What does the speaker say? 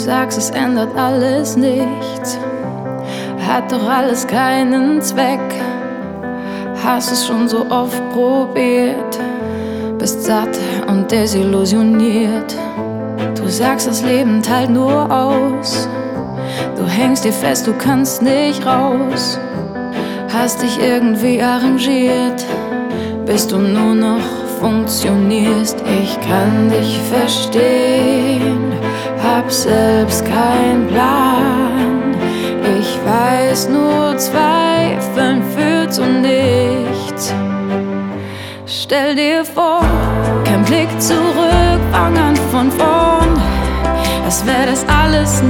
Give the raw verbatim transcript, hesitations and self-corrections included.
sagst, es ändert alles nichts, hat doch alles keinen Zweck. Hast es schon so oft probiert, bist satt und desillusioniert. Du sagst, das Leben teilt nur aus, du hängst dir fest, du kannst nicht raus. Hast dich irgendwie arrangiert, bis du nur noch funktionierst. Ich kann dich verstehen, hab selbst keinen Plan. Ich weiß nur, Zweifeln führt zu nichts. Stell dir vor, kein Blick zurück, fang an von vorn. Als wär das alles